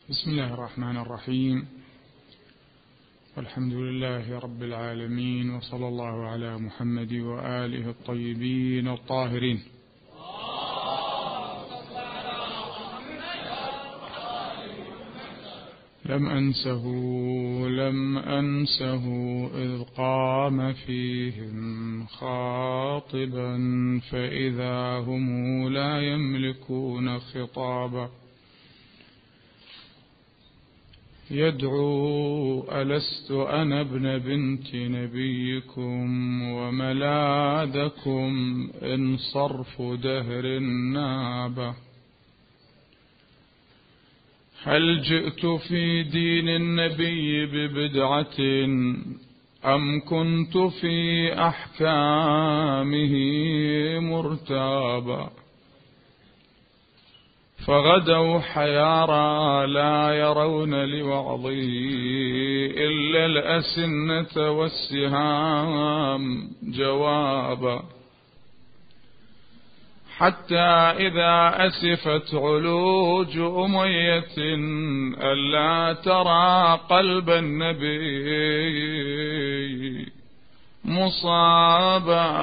بسم الله الرحمن الرحيم، والحمد لله رب العالمين، وصلى الله على محمد وآله الطيبين الطاهرين. لم أنسه إذ قام فيهم خاطبا، فإذا هم لا يملكون خطابا. يدعو ألست أنا ابن بنت نبيكم وملاذكم إن صرف دهر نابه. هل جئت في دين النبي ببدعة أم كنت في أحكامه مرتابا؟ فغدوا حيارى لا يرون لوعظي إلا الأسنة والسهام جوابا. حتى إذا أسفت علوج أمية ألا ترى قلب النبي مصابا،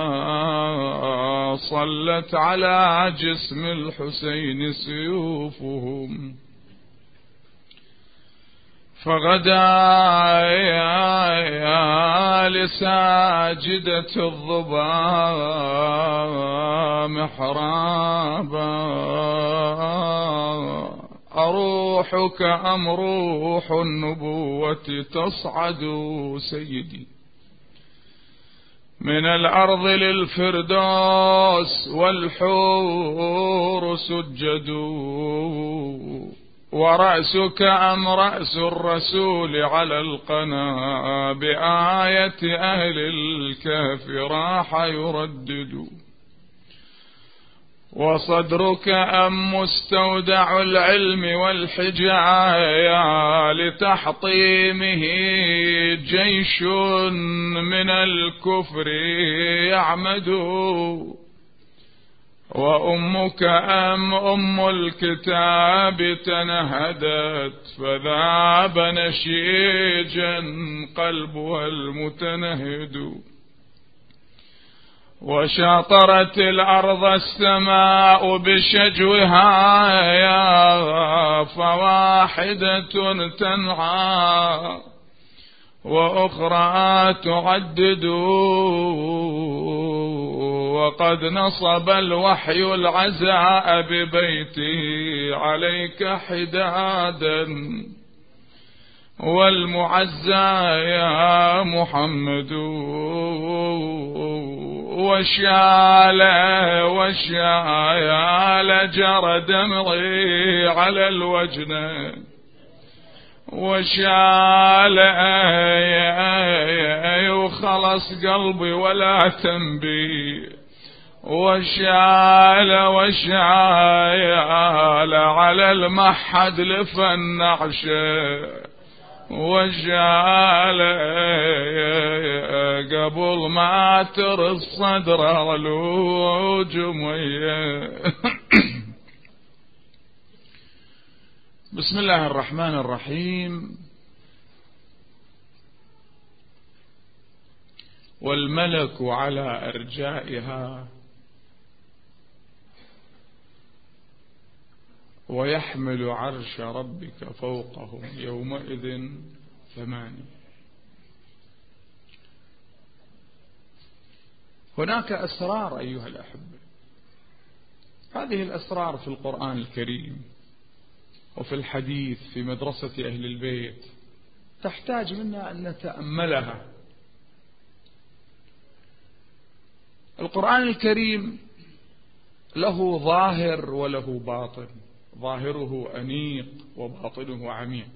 صلت على جسم الحسين سيوفهم. فغدا لساجدة الظبا محرابا. أروحك أم روح النبوة تصعد سيدي من الأرض للفردوس والحور سجدوا. ورأسك أم رأس الرسول على القنا بآية أهل الكهف راح يردد. وصدرك أم مستودع العلم والحجايا لتحطيمه جيش من الكفر يعمد. وأمك أم أم الكتاب تنهدت فذاب نشيجا قلبها المتنهد. وشاطرت الأرض السماء بشجوها يا فواحدة تنعى وأخرى تعدد. وقد نصب الوحي العزاء ببيته عليك حدادا والمعزى يا محمد. وشال جرى دمعي على الوجنة. وشال وخلص قلبي ولا تنبي. وشال على المحد لفن عشه. وشال قبل ما تر الصدر علوج ميه. بسم الله الرحمن الرحيم. والملك على أرجائها ويحمل عرش ربك فوقهم يومئذ ثمانية. هناك أسرار أيها الأحبة، هذه الأسرار في القرآن الكريم وفي الحديث في مدرسة أهل البيت تحتاج منا أن نتأملها. القرآن الكريم له ظاهر وله باطن، ظاهره أنيق وباطنه عميق.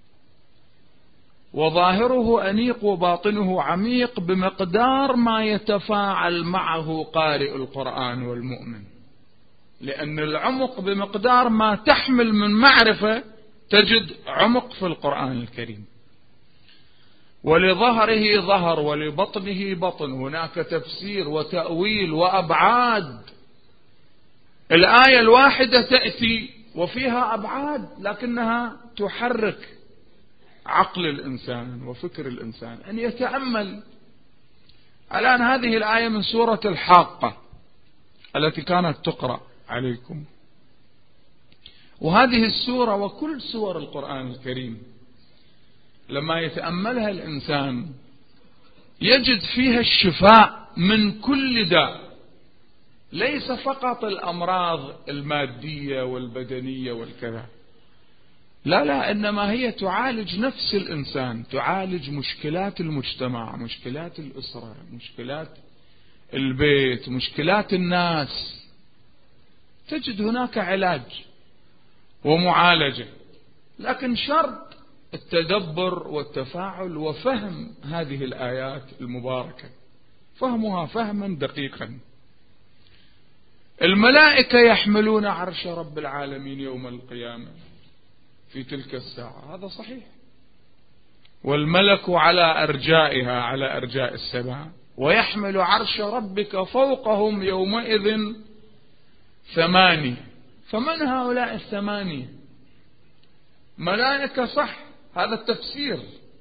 وظاهره أنيق وباطنه عميق بمقدار ما يتفاعل معه قارئ القرآن والمؤمن، لأن العمق بمقدار ما تحمل من معرفة تجد عمق في القرآن الكريم. ولظهره ظهر ولبطنه بطن، هناك تفسير وتأويل وأبعاد. الآية الواحدة تأتي وفيها أبعاد لكنها تحرك عقل الإنسان وفكر الإنسان أن يتأمل. الآن هذه الآية من سورة الحاقة التي كانت تقرأ عليكم، وهذه السورة وكل سور القرآن الكريم لما يتأملها الإنسان يجد فيها الشفاء من كل داء، ليس فقط الأمراض المادية والبدنية والكذا، لا، إنما هي تعالج نفس الإنسان، تعالج مشكلات المجتمع، مشكلات الأسرة، مشكلات البيت، مشكلات الناس. تجد هناك علاج ومعالجة، لكن شرط التدبر والتفاعل وفهم هذه الآيات المباركة، فهمها فهما دقيقا. الملائكة يحملون عرش رب العالمين يوم القيامة في تلك الساعة، هذا صحيح، والملك على أرجائها، على أرجاء السماء، ويحمل عرش ربك فوقهم يومئذ 8. فمن هؤلاء 8؟ ملائكة صح، هذا التفسير،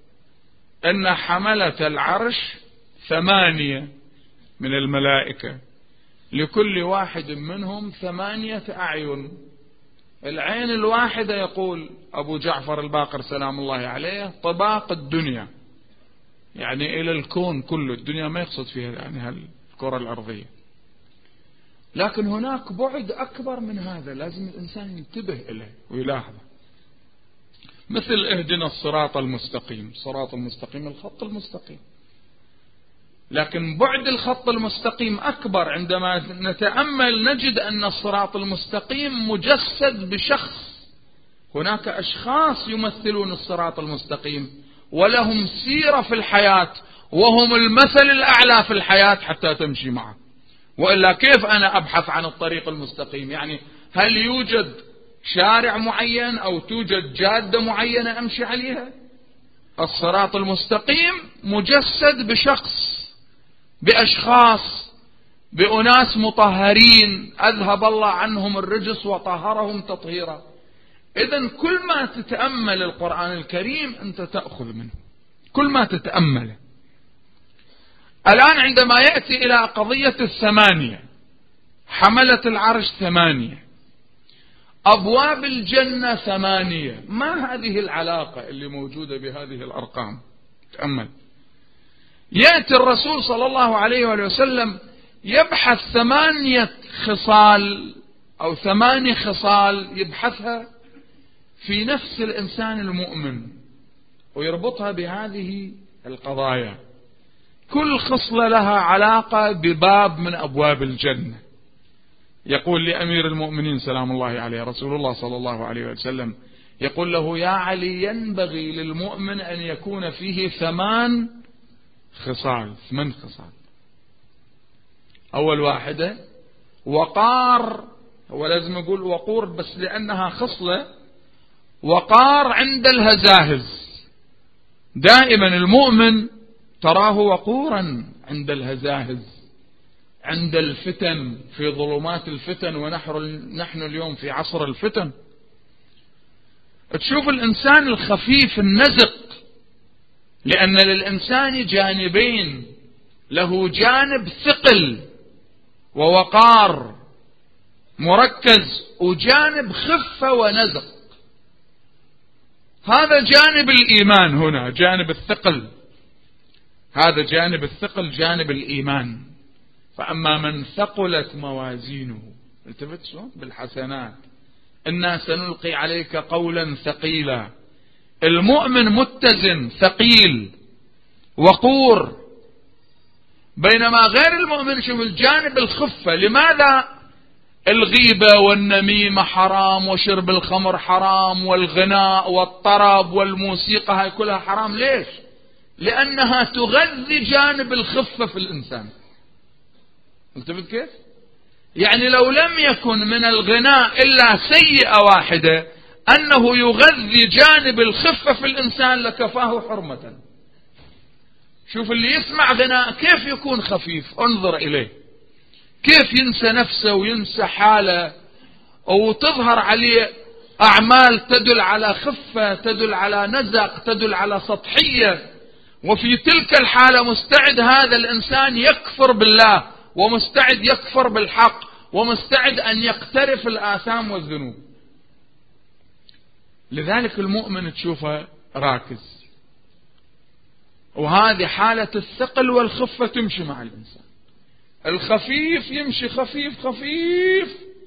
أن حملة العرش 8 من الملائكة، لكل واحد منهم 8 أعين. العين الواحدة يقول أبو جعفر الباقر سلام الله عليه طباق الدنيا، يعني إلى الكون كله، الدنيا ما يقصد فيها يعني الكرة الأرضية، لكن هناك بعد أكبر من هذا لازم الإنسان ينتبه إليه ويلاحظه. مثل اهدنا الصراط المستقيم، الصراط المستقيم الخط المستقيم، لكن بعد الخط المستقيم أكبر. عندما نتأمل نجد أن الصراط المستقيم مجسد بشخص، هناك أشخاص يمثلون الصراط المستقيم ولهم سيرة في الحياة وهم المثل الأعلى في الحياة حتى تمشي معه، وإلا كيف أنا أبحث عن الطريق المستقيم؟ يعني هل يوجد شارع معين أو توجد جادة معينة أمشي عليها؟ الصراط المستقيم مجسد بشخص، بأشخاص، بأناس مطهرين أذهب الله عنهم الرجس وطهرهم تطهيرا. إذن كل ما تتأمل القرآن الكريم أنت تأخذ منه، كل ما تتأمله. الآن عندما يأتي إلى قضية 8 حملة العرش 8 أبواب الجنة 8، ما هذه العلاقة اللي موجودة بهذه الأرقام؟ تأمل. يأتي الرسول صلى الله عليه وسلم يبحث 8 خصال أو 8 خصال يبحثها في نفس الإنسان المؤمن ويربطها بهذه القضايا، كل خصلة لها علاقة بباب من أبواب الجنة. يقول لأمير المؤمنين سلام الله عليه رسول الله صلى الله عليه وسلم، يقول له يا علي ينبغي للمؤمن أن يكون فيه 8 خصال. أول واحدة وقار، هو لازم يقول وقور بس لأنها خصلة، وقار عند الهزاهز. دائما المؤمن تراه وقورا عند الهزاهز، عند الفتن، في ظلمات الفتن، ونحن اليوم في عصر الفتن. تشوف الإنسان الخفيف النزق، لأن للإنسان جانبين، له جانب ثقل ووقار مركز، وجانب خفة ونزق. هذا جانب الإيمان، هنا جانب الثقل، هذا جانب الثقل جانب الإيمان. فأما من ثقلت موازينه، التفت شلون بالحسنات، إنا سنلقي عليك قولا ثقيلا. المؤمن متزن ثقيل وقور، بينما غير المؤمن شوف الجانب الخفة. لماذا الغيبة والنميمة حرام، وشرب الخمر حرام، والغناء والطرب والموسيقى هاي كلها حرام؟ ليش؟ لأنها تغذي جانب الخفة في الإنسان. التفت كيف؟ يعني لو لم يكن من الغناء إلا سيئة واحدة، أنه يغذي جانب الخفة في الإنسان لكفاه حرمة. شوف اللي يسمع غناء كيف يكون خفيف، انظر إليه كيف ينسى نفسه وينسى حاله، وتظهر عليه أعمال تدل على خفة، تدل على نزق، تدل على سطحية. وفي تلك الحالة مستعد هذا الإنسان يكفر بالله، ومستعد يكفر بالحق، ومستعد أن يقترف الآثام والذنوب. لذلك المؤمن تشوفه راكز، وهذه حالة الثقل والخفة تمشي مع الإنسان. الخفيف يمشي خفيف خفيف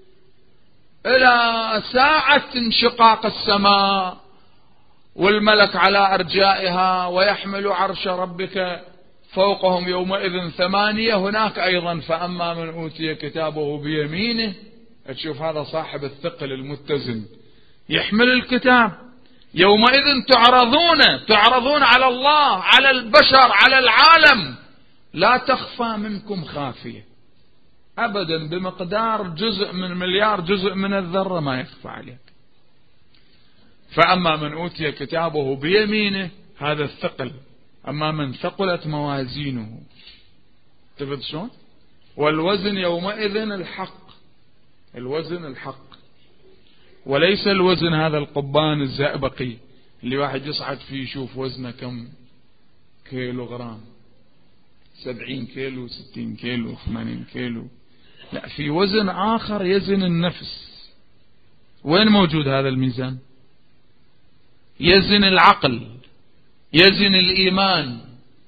إلى ساعة انشقاق السماء والملك على أرجائها ويحمل عرش ربك فوقهم يومئذ 8. هناك أيضا فأما من أوتي كتابه بيمينه، تشوف هذا صاحب الثقل المتزن يحمل الكتاب. يومئذ تعرضون على الله، على البشر، على العالم، لا تخفى منكم خافية أبدا، بمقدار جزء من مليار جزء من الذرة ما يخفى عليك. فأما من أوتي كتابه بيمينه هذا الثقل. أما من ثقلت موازينه، تفضل شلون؟ والوزن يومئذ الحق، الوزن الحق، وليس الوزن هذا القبان الزئبقي اللي واحد يصعد فيه يشوف وزنه كم كيلو غرام، 70 كيلو 60 كيلو 80 كيلو. لا، في وزن آخر يزن النفس. وين موجود هذا الميزان؟ يزن العقل، يزن الإيمان.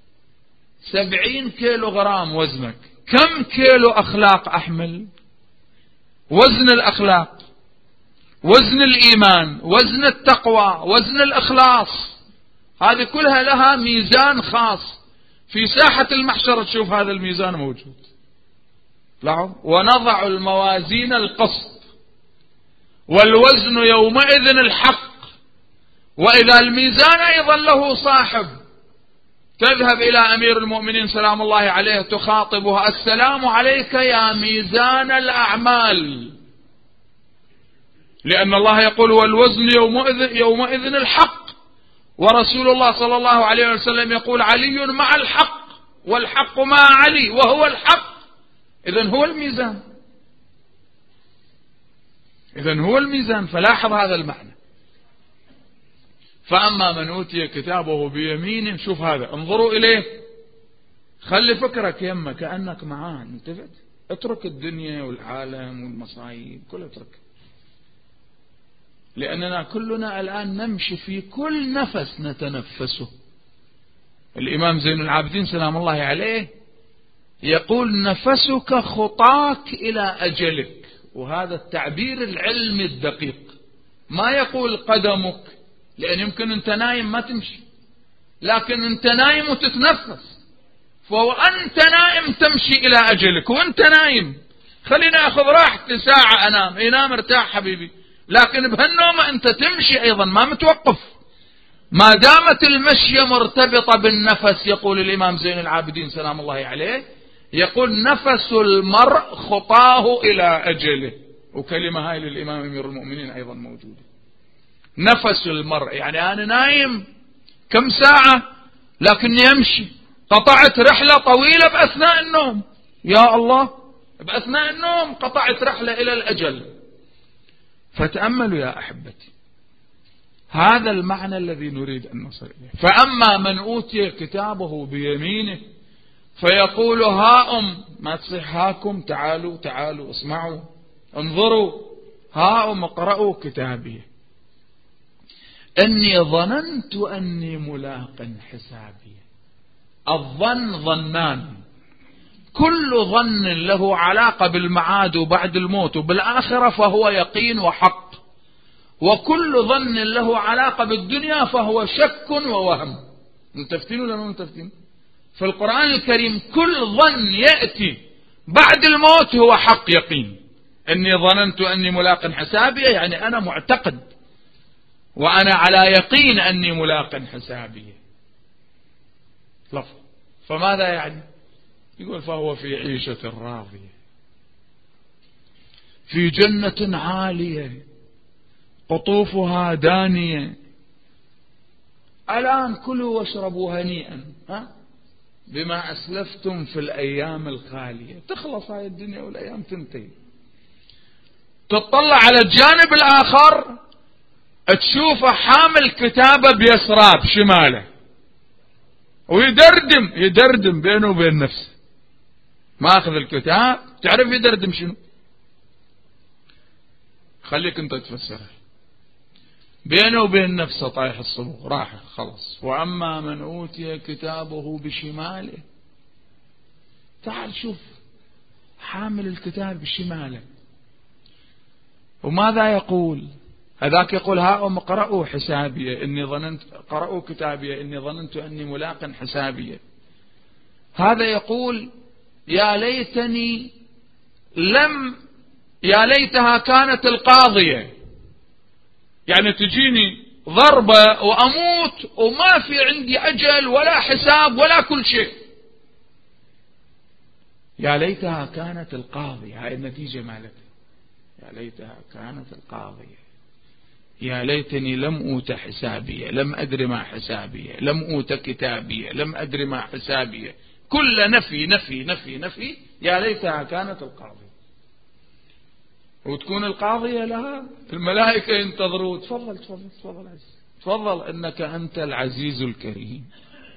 70 كيلو غرام وزنك، كم كيلو أخلاق أحمل؟ وزن الأخلاق، وزن الإيمان، وزن التقوى، وزن الإخلاص، هذه كلها لها ميزان خاص. في ساحة المحشر تشوف هذا الميزان موجود. لاحظ: ونضع الموازين القسط والوزن يومئذ الحق. وإذا الميزان أيضا له صاحب، تذهب إلى أمير المؤمنين سلام الله عليه تخاطبها: السلام عليك يا ميزان الأعمال، لأن الله يقول: والوزن يومئذ الحق. ورسول الله صلى الله عليه وسلم يقول: علي مع الحق والحق مع علي وهو الحق. إذن هو الميزان، إذن هو الميزان. فلاحظ هذا المعنى. فأما من أوتي كتابه بيمينه، شوف هذا، انظروا إليه، خلي فكرك يمه كأنك معاه، انتبه، اترك الدنيا والعالم والمصايب كله اترك، لأننا كلنا الآن نمشي في كل نفس نتنفسه. الإمام زين العابدين سلام الله عليه يقول: نفسك خطاك إلى أجلك. وهذا التعبير العلمي الدقيق، ما يقول قدمك، لأن يمكن أنت نايم ما تمشي، لكن أنت نايم وتتنفس، فأنت نايم تمشي إلى أجلك وأنت نايم. خلينا أخذ راحتي ساعة أنام، ينام ارتاح حبيبي، لكن بهالنوم أنت تمشي أيضا ما متوقف، ما دامت المشية مرتبطة بالنفس. يقول الإمام زين العابدين سلام الله عليه، يقول: نفس المرء خطاه إلى أجله. وكلمة هاي للإمام أمير المؤمنين أيضا موجودة. نفس المرء يعني أنا نايم كم ساعة لكني أمشي، قطعت رحلة طويلة بأثناء النوم، يا الله، بأثناء النوم قطعت رحلة إلى الأجل. فتأملوا يا أحبتي، هذا المعنى الذي نريد أن نصل إليه. فأما من أوتي كتابه بيمينه فيقول: هاؤم، ما تصيح هاكم، تعالوا تعالوا اسمعوا انظروا، هاؤم اقرأوا كتابي إني ظننت أني ملاق حسابي. الظن ظنان، كل ظن له علاقة بالمعاد وبعد الموت وبالآخرة فهو يقين وحق، وكل ظن له علاقة بالدنيا فهو شك ووهم. متفتين ولا ما متفتين؟ في القرآن الكريم كل ظن يأتي بعد الموت هو حق يقين. إني ظننت أني ملاق حسابي يعني أنا معتقد وأنا على يقين أني ملاق حسابي. لفظ. فماذا يعني؟ يقول: فهو في عيشة راضية في جنة عالية قطوفها دانية. الآن كلوا واشربوا هنيئا بما أسلفتم في الأيام الخالية. تخلص هاي الدنيا والأيام تنتهي. تطلع على الجانب الآخر تشوفه حامل كتابه بيسراب شماله ويدردم بينه وبين نفسه، ماخذ الكتاب، تعرف يدردم شنو؟ خليك انت تفسرها. بينه وبين نفسه طايح الصبغ، راح خلص. واما من اوتي كتابه بشماله، تعال شوف حامل الكتاب بشماله، وماذا يقول؟ هذاك يقول هاؤم اقرأوا حسابي إني ظننت، قرأوا كتابي إني ظننت أني ملاق حسابي. هذا يقول يا ليتني يا ليتها كانت القاضية، يعني تجيني ضربة وأموت وما في عندي أجل ولا حساب ولا كل شيء. يا ليتها كانت القاضية، هاي النتيجة مالتها، يا ليتها كانت القاضية، يا ليتني لم أوت حسابي، لم أدر ما حسابي، لم أوت كتابي، لم أدر ما حسابي، كل نفي نفي نفي نفي. يا ليتها كانت القاضية. وتكون القاضية لها الملائكة ينتظروا، تفضل تفضل تفضل عزيز، تفضل إنك أنت العزيز الكريم،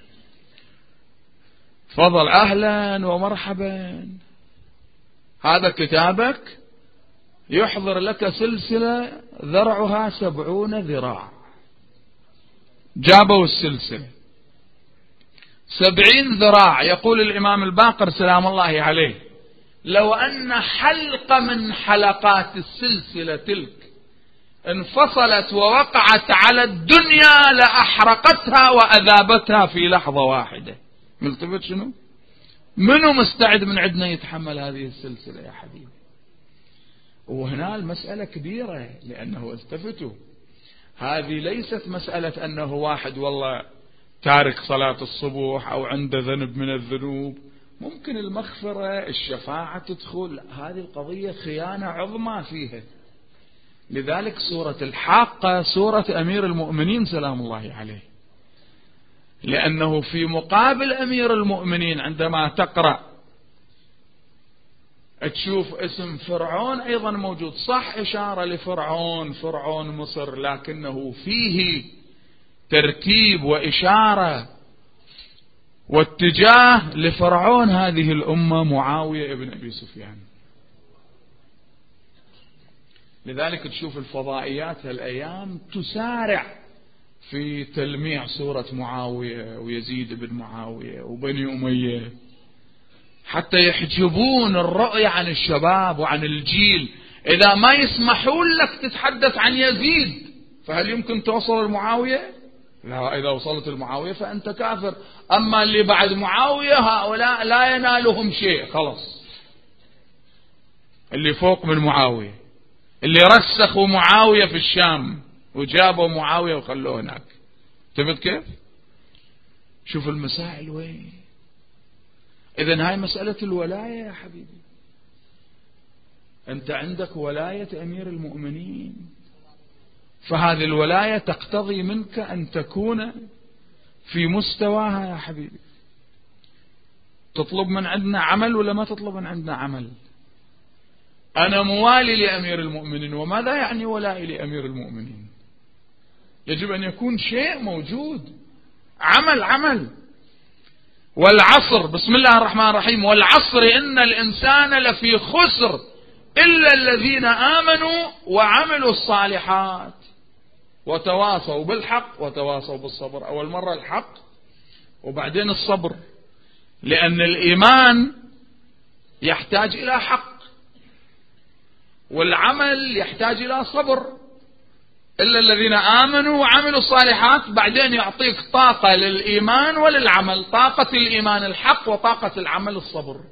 تفضل أهلا ومرحبا، هذا كتابك، يحضر لك سلسلة ذرعها 70 ذراع. جابوا السلسلة 70 ذراع. يقول الإمام الباقر سلام الله عليه لو أن حلقة من حلقات السلسلة تلك انفصلت ووقعت على الدنيا لأحرقتها وأذابتها في لحظة واحدة. ملتفت شنو؟ منو مستعد من عندنا يتحمل هذه السلسلة يا حبيبي؟ وهنا المسألة كبيرة، لأنه التفتوا، هذه ليست مسألة أنه واحد والله تارك صلاة الصبح أو عنده ذنب من الذنوب ممكن المغفرة الشفاعة تدخل، هذه القضية خيانة عظمى فيها. لذلك سورة الحاقة سورة أمير المؤمنين سلام الله عليه، لأنه في مقابل أمير المؤمنين عندما تقرأ تشوف اسم فرعون أيضا موجود، صح إشارة لفرعون، فرعون مصر، لكنه فيه ترتيب وإشارة واتجاه لفرعون هذه الأمة معاوية ابن أبي سفيان. لذلك تشوف الفضائيات هالأيام تسارع في تلميع سورة معاوية ويزيد بن معاوية وبني أمية، حتى يحجبون الرؤية عن الشباب وعن الجيل. إذا ما يسمحون لك تتحدث عن يزيد فهل يمكن توصل لمعاوية؟ لا، إذا وصلت المعاوية فأنت كافر. أما اللي بعد معاوية هؤلاء لا ينالهم شيء، خلص. اللي فوق من معاوية، اللي رسخوا معاوية في الشام وجابوا معاوية وخلوه هناك. تفهم كيف؟ شوف المسائل وين. إذن هاي مسألة الولاية يا حبيبي، أنت عندك ولاية أمير المؤمنين، فهذه الولاية تقتضي منك أن تكون في مستواها يا حبيبي. تطلب من عندنا عمل ولا ما تطلب من عندنا عمل؟ أنا موالي لأمير المؤمنين، وماذا يعني ولائي لأمير المؤمنين؟ يجب أن يكون شيء موجود، عمل. والعصر، بسم الله الرحمن الرحيم، والعصر إن الإنسان لفي خسر إلا الذين آمنوا وعملوا الصالحات وتواصوا بالحق وتواصوا بالصبر. أول مرة الحق وبعدين الصبر، لأن الإيمان يحتاج إلى حق والعمل يحتاج إلى صبر. إلا الذين آمنوا وعملوا الصالحات، بعدين يعطيك طاقة للإيمان وللعمل، طاقة الإيمان الحق وطاقة العمل الصبر.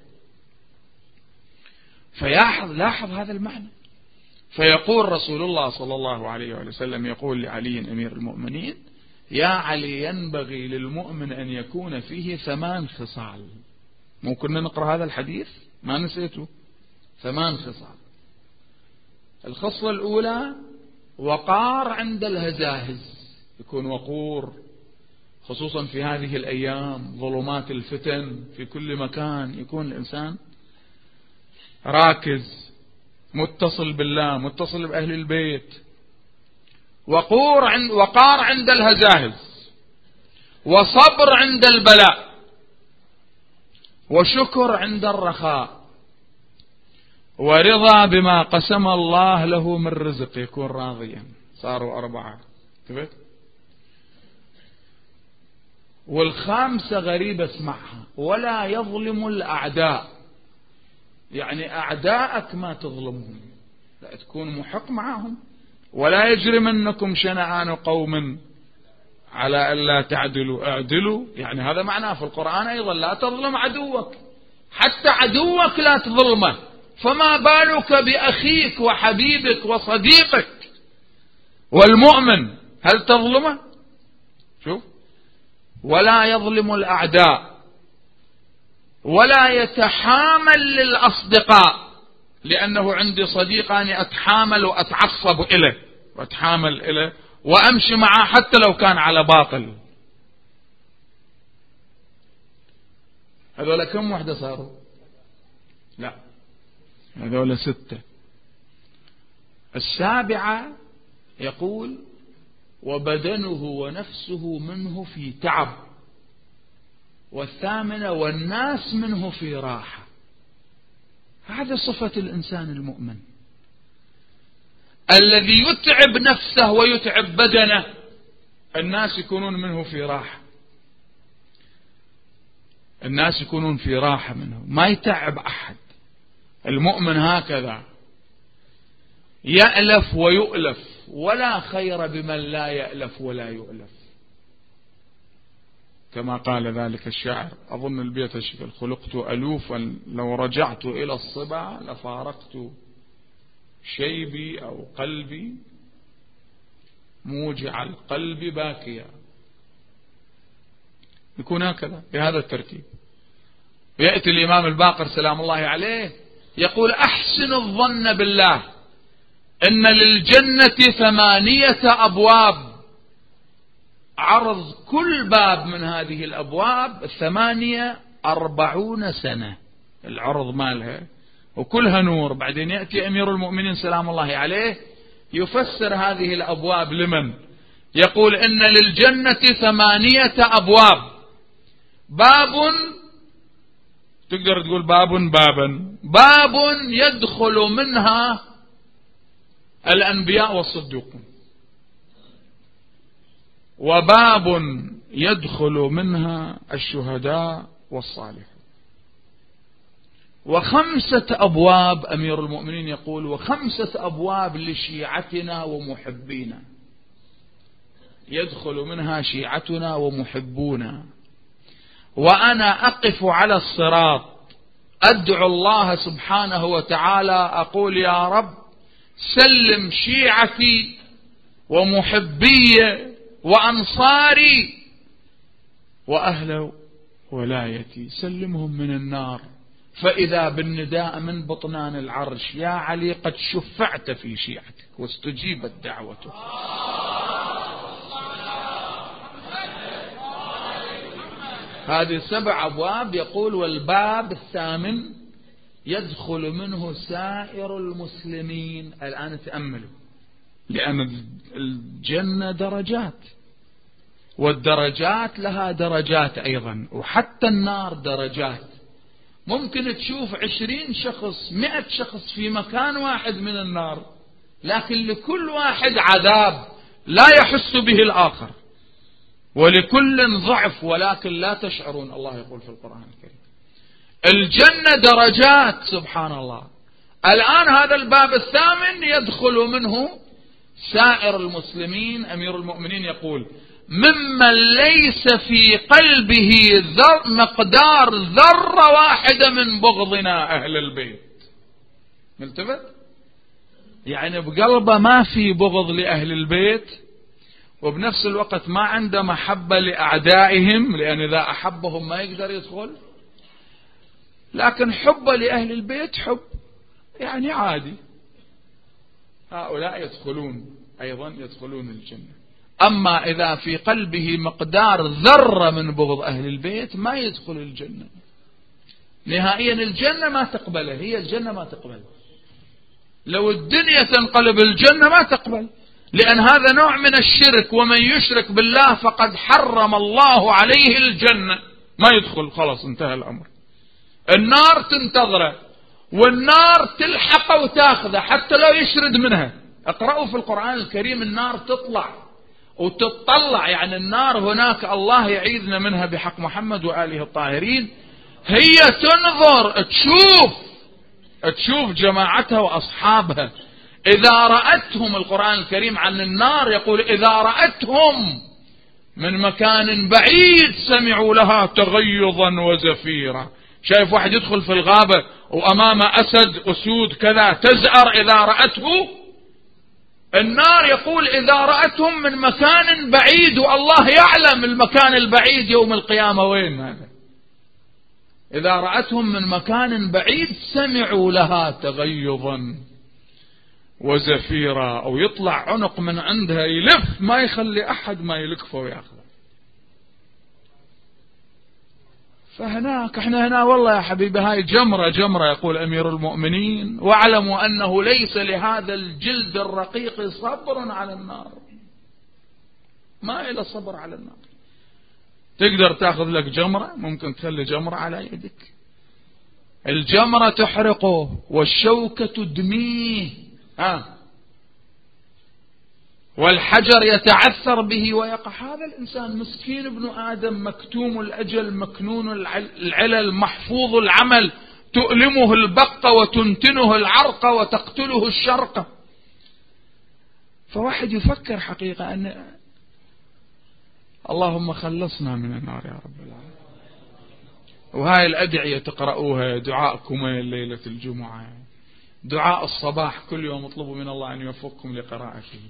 لاحظ هذا المعنى. فيقول رسول الله صلى الله عليه وسلم، يقول لعلي أمير المؤمنين: يا علي ينبغي للمؤمن أن يكون فيه 8 خصال. ممكن نقرأ هذا الحديث ما نسيته. 8 خصال. الخصلة الأولى وقار عند الهزاهز، يكون وقور، خصوصا في هذه الأيام ظلمات الفتن في كل مكان، يكون الإنسان راكز، متصل بالله، متصل بأهل البيت، وقار عند الهزاهز، وصبر عند البلاء، وشكر عند الرخاء، ورضا بما قسم الله له من رزق، يكون راضيا. صاروا 4. كيف؟ والخامسة غريبة اسمعها: ولا يظلم الأعداء. يعني أعداءك ما تظلمهم، لا تكون محق معهم. ولا يجرمنكم شنآن قوم على ألا تعدلوا اعدلوا، يعني هذا معناه في القرآن أيضا لا تظلم عدوك، حتى عدوك لا تظلمه، فما بالك بأخيك وحبيبك وصديقك والمؤمن، هل تظلمه؟ شوف: ولا يظلم الأعداء، ولا يتحامل للأصدقاء، لأنه عندي صديق أني أتحامل وأتعصب إليه وأتحامل إليه وأمشي معه حتى لو كان على باطل. هذولا كم وحدة صاروا؟ لا، هذولا 6. السابعة يقول: وبدنه ونفسه منه في تعب. والثامنة: والناس منه في راحة. هذا صفة الإنسان المؤمن الذي يتعب نفسه ويتعب بدنه، الناس يكونون منه في راحة، الناس يكونون في راحة منه، ما يتعب أحد. المؤمن هكذا يألف ويؤلف، ولا خير بمن لا يألف ولا يؤلف، كما قال ذلك الشاعر. أظن البيت الشكل: خلقت ألوفا لو رجعت إلى الصبا لفارقت شيبي أو قلبي موجع القلب باكيا. يكون هكذا بهذا الترتيب. يأتي الإمام الباقر سلام الله عليه يقول: أحسن الظن بالله إن للجنة 8 أبواب، عرض كل باب من هذه الأبواب 48 سنة، العرض مالها وكلها نور. بعدين يأتي أمير المؤمنين سلام الله عليه يفسر هذه الأبواب لمن؟ يقول: إن للجنة 8 أبواب، باب، تقدر تقول باب يدخل منها الأنبياء والصديقون، وباب يدخل منها الشهداء والصالحون، و5 أبواب أمير المؤمنين يقول: و5 أبواب لشيعتنا ومحبينا، يدخل منها شيعتنا ومحبونا. وأنا أقف على الصراط أدعو الله سبحانه وتعالى، أقول: يا رب سلم شيعتي ومحبي وأنصاري وأهل ولايتي، سلمهم من النار. فإذا بالنداء من بطنان العرش: يا علي قد شفعت في شيعتك واستجيبت دعوتك. هذه 7 أبواب. يقول: والباب الثامن يدخل منه سائر المسلمين. الآن تأملوا، لأن الجنة درجات، والدرجات لها درجات أيضا، وحتى النار درجات. ممكن تشوف 20 شخص 100 شخص في مكان واحد من النار، لكن لكل واحد عذاب لا يحس به الآخر، ولكل ضعف ولكن لا تشعرون. الله يقول في القرآن الكريم: الجنة درجات، سبحان الله. الآن هذا الباب الثامن يدخل منه سائر المسلمين. أمير المؤمنين يقول: ممن ليس في قلبه مقدار ذرة واحدة من بغضنا أهل البيت. ملتفت؟ يعني بقلبه ما في بغض لأهل البيت، وبنفس الوقت ما عنده محبة لأعدائهم، لأن إذا أحبهم ما يقدر يدخل. لكن حبه لأهل البيت حب يعني عادي. هؤلاء يدخلون أيضا، يدخلون الجنة. أما إذا في قلبه مقدار ذرة من بغض أهل البيت ما يدخل الجنة نهائيا. الجنة ما تقبله، هي الجنة ما تقبل. لو الدنيا تنقلب الجنة ما تقبل، لأن هذا نوع من الشرك، ومن يشرك بالله فقد حرم الله عليه الجنة، ما يدخل، خلاص انتهى الأمر. النار تنتظره، والنار تلحقه وتاخذه حتى لو يشرد منها. اقرأوا في القرآن الكريم النار تطلع وتطلع، يعني النار هناك الله يعيذنا منها بحق محمد وآله الطاهرين، هي تنظر تشوف جماعتها وأصحابها. إذا رأتهم، القرآن الكريم عن النار يقول إذا رأتهم من مكان بعيد سمعوا لها تغيظا وزفيرا. شايف واحد يدخل في الغابة وأمام أسود كذا تزأر إذا رأته، النار يقول إذا رأتهم من مكان بعيد، والله يعلم المكان البعيد يوم القيامة وين هذا. إذا رأتهم من مكان بعيد سمعوا لها تغيظا وزفيرا، أو يطلع عنق من عندها يلف ما يخلي أحد ما يلقفه ويأخذه. فهناك احنا هنا والله يا حبيبي هاي جمرة يقول أمير المؤمنين، واعلموا أنه ليس لهذا الجلد الرقيق صبر على النار، ما إلى صبر على النار. تقدر تأخذ لك جمرة، ممكن تخلي جمرة على يدك، الجمرة تحرقه والشوكة تدميه، والحجر يتعثر به ويقع. هذا الإنسان مسكين ابن آدم، مكتوم الأجل، مكنون العلل، محفوظ العمل، تؤلمه البقة وتنتنه العرقة وتقتله الشرقة. فواحد يفكر حقيقة أن اللهم خلصنا من النار يا رب العالمين. وهاي الأدعية تقرأوها، دعاء كميل ليلة الجمعة، دعاء الصباح كل يوم اطلبوا من الله أن يوفقكم لقراءته،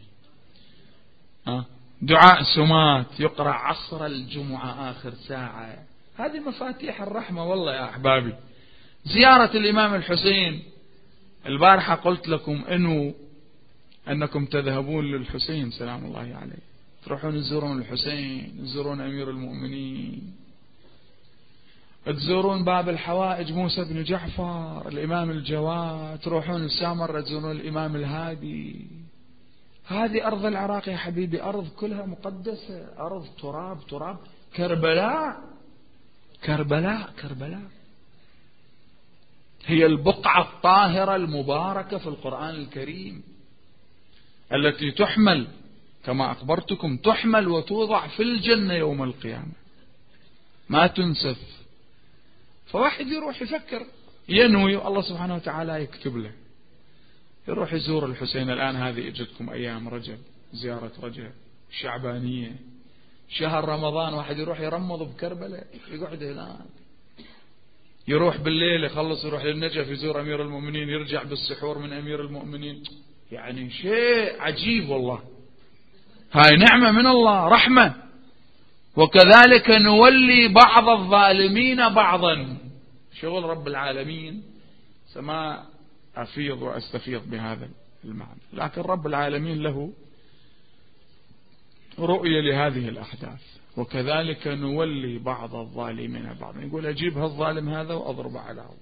دعاء سمات يقرأ عصر الجمعة آخر ساعة. هذه مفاتيح الرحمة والله يا أحبابي. زيارة الإمام الحسين، البارحة قلت لكم أنكم تذهبون للحسين سلام الله عليه، تروحون تزورون الحسين، تزورون أمير المؤمنين، تزورون باب الحوائج موسى بن جعفر، الإمام الجواد، تروحون السامرة تزورون الإمام الهادي. هذه أرض العراق يا حبيبي، أرض كلها مقدسة، أرض تراب. كربلاء هي البقعة الطاهرة المباركة في القرآن الكريم، التي تحمل كما أخبرتكم، تحمل وتوضع في الجنة يوم القيامة، ما تنسف. فواحد يروح يفكر، ينوي، الله سبحانه وتعالى يكتب له، يروح يزور الحسين. الآن هذه اجتكم أيام رجب، زيارة رجب، شعبانية، شهر رمضان، واحد يروح يرمض بكربلاء، يقعد هناك، يروح بالليل يخلص يروح للنجف يزور أمير المؤمنين، يرجع بالسحور من أمير المؤمنين. يعني شيء عجيب والله، هاي نعمة من الله، رحمة. وكذلك نولي بعض الظالمين بعضا، شغل رب العالمين. سما أفيض وأستفيض بهذا المعنى، لكن رب العالمين له رؤية لهذه الأحداث. وكذلك نولي بعض الظالمين بعضا، يقول أجيب هالظالم هذا وأضرب على الظالم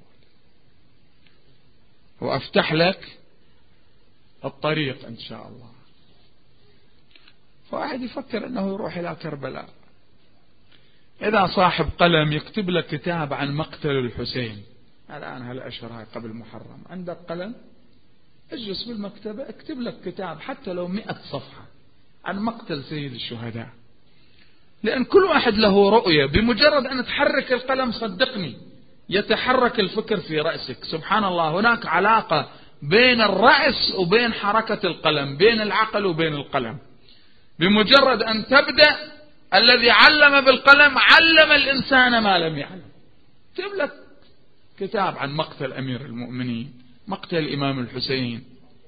وأفتح لك الطريق إن شاء الله. فواحد يفكر أنه يروح إلى كربلاء، إذا صاحب قلم يكتب لك كتاب عن مقتل الحسين، الآن هالأشهر هاي قبل محرم، عندك قلم اجلس بالمكتبة اكتب لك كتاب حتى لو 100 صفحة عن مقتل سيد الشهداء، لأن كل واحد له رؤية. بمجرد أن تحرك القلم صدقني يتحرك الفكر في رأسك. سبحان الله، هناك علاقة بين الرأس وبين حركة القلم، بين العقل وبين القلم. بمجرد أن تبدأ، الذي علم بالقلم علم الإنسان ما لم يعلم. اكتب لك كتاب عن مقتل أمير المؤمنين، مقتل الإمام الحسين،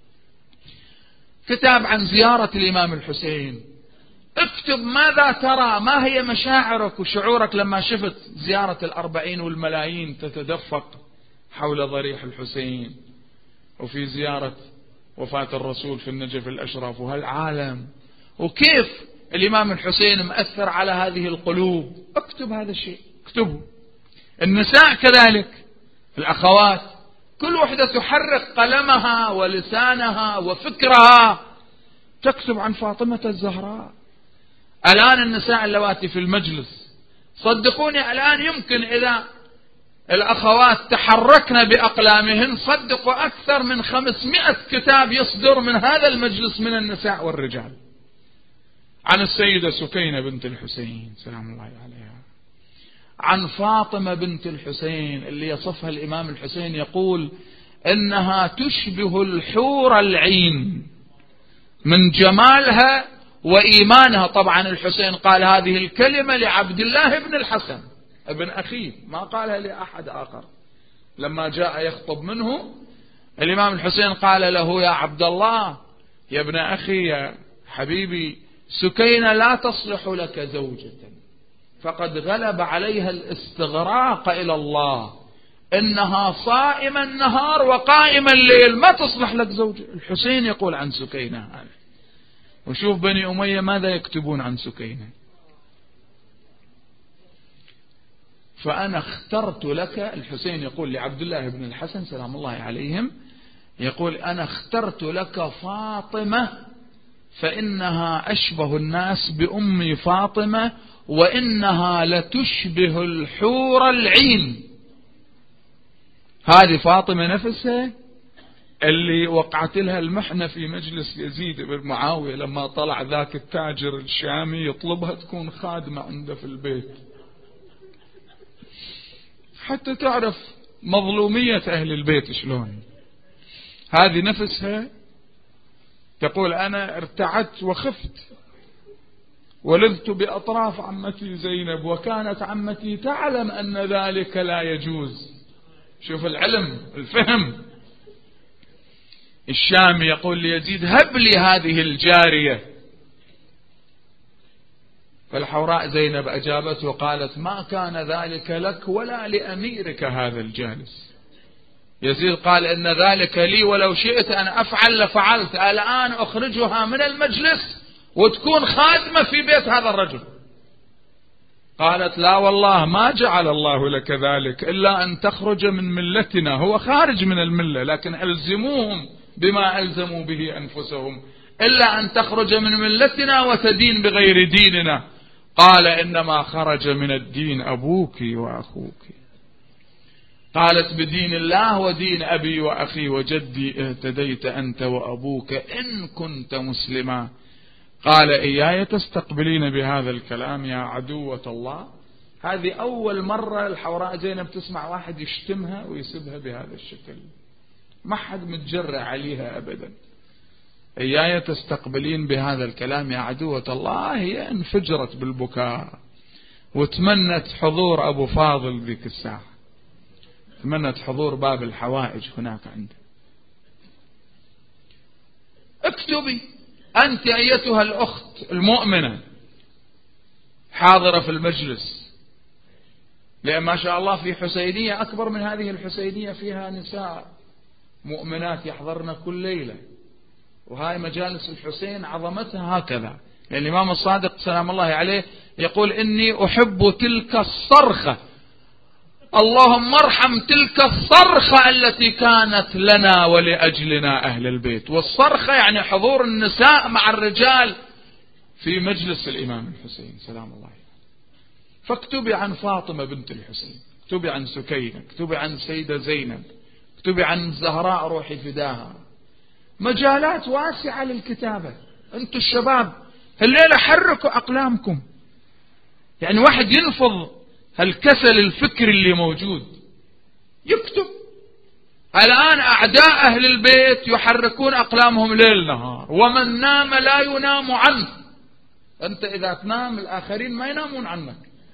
كتاب عن زيارة الإمام الحسين، اكتب ماذا ترى، ما هي مشاعرك وشعورك لما شفت زيارة 40 والملايين تتدفق حول ضريح الحسين، وفي زيارة وفاة الرسول في النجف الأشرف وهالعالم، وكيف الإمام الحسين مؤثر على هذه القلوب. اكتب هذا الشيء، اكتبه. النساء كذلك، الأخوات، كل وحدة تحرك قلمها ولسانها وفكرها تكتب عن فاطمة الزهراء. الآن النساء اللواتي في المجلس صدقوني الآن يمكن إذا الأخوات تحركنا بأقلامهن صدقوا أكثر من 500 كتاب يصدر من هذا المجلس من النساء والرجال عن السيدة سكينة بنت الحسين سلام الله عليها، عن فاطمة بنت الحسين اللي يصفها الإمام الحسين يقول إنها تشبه الحور العين من جمالها وإيمانها. طبعا الحسين قال هذه الكلمة لعبد الله بن الحسن ابن أخيه، ما قالها لأحد آخر. لما جاء يخطب منه الإمام الحسين قال له يا عبد الله يا ابن أخي يا حبيبي، سكينة لا تصلح لك زوجة، فقد غلب عليها الاستغراق إلى الله، إنها صائمة النهار وقائمة الليل، ما تصلح لك زوجة. الحسين يقول عن سكينة هذا. وشوف بني أمية ماذا يكتبون عن سكينة. فأنا اخترت لك، الحسين يقول لعبد الله بن الحسن سلام الله عليهم، يقول أنا اخترت لك فاطمة فإنها أشبه الناس بأم فاطمة وإنها لتشبه الحور العين. هذه فاطمة نفسها اللي وقعت لها المحنة في مجلس يزيد بن معاوية لما طلع ذاك التاجر الشامي يطلبها تكون خادمة عنده في البيت، حتى تعرف مظلومية أهل البيت شلون. هذه نفسها تقول أنا ارتعدت وخفت ولذت بأطراف عمتي زينب وكانت عمتي تعلم أن ذلك لا يجوز. شوف العلم الفهم. الشامي يقول ليزيد هب لي هذه الجارية، فالحوراء زينب أجابت وقالت ما كان ذلك لك ولا لأميرك هذا الجالس. يزيد قال إن ذلك لي ولو شئت أن أفعل لفعلت، الآن أخرجها من المجلس وتكون خادمة في بيت هذا الرجل. قالت لا والله ما جعل الله لك ذلك إلا أن تخرج من ملتنا. هو خارج من الملة لكن ألزموهم بما ألزموا به أنفسهم، إلا أن تخرج من ملتنا وتدين بغير ديننا. قال إنما خرج من الدين أبوك وأخوك. قالت بدين الله ودين أبي وأخي وجدي اهتديت أنت وأبوك إن كنت مسلما. قال إياي تستقبلين بهذا الكلام يا عدوة الله. هذه أول مرة الحوراء زينب تسمع واحد يشتمها ويسبها بهذا الشكل، ما حد متجرع عليها أبدا. إياي تستقبلين بهذا الكلام يا عدوة الله. هي انفجرت بالبكاء وتمنت حضور أبو فاضل ذيك الساعة، تمنت حضور باب الحوائج هناك عنده. اكتبي أنت أيتها الأخت المؤمنة حاضرة في المجلس، لأن ما شاء الله في حسينية أكبر من هذه الحسينية فيها نساء مؤمنات يحضرن كل ليلة، وهاي مجالس الحسين عظمتها هكذا. لأن الإمام الصادق سلام الله عليه يقول إني أحب تلك الصرخة، اللهم ارحم تلك الصرخة التي كانت لنا ولأجلنا أهل البيت. والصرخة يعني حضور النساء مع الرجال في مجلس الإمام الحسين سلام الله عليه. فاكتبي عن فاطمة بنت الحسين، اكتبي عن سكينة، اكتبي عن سيدة زينب، اكتبي عن الزهراء روحي فداها. مجالات واسعة للكتابة. انتوا الشباب الليلة حركوا أقلامكم، يعني واحد ينفض هالكسل الفكري اللي موجود يكتب. الآن أعداء أهل البيت يحركون أقلامهم ليل نهار، ومن نام لا ينام عنه. أنت إذا تنام الآخرين ما ينامون عنك.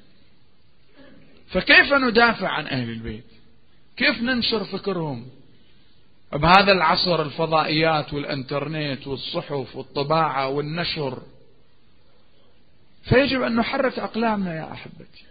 فكيف ندافع عن أهل البيت؟ كيف ننشر فكرهم؟ بهذا العصر الفضائيات والانترنت والصحف والطباعة والنشر، فيجب أن نحرك أقلامنا يا أحبتي.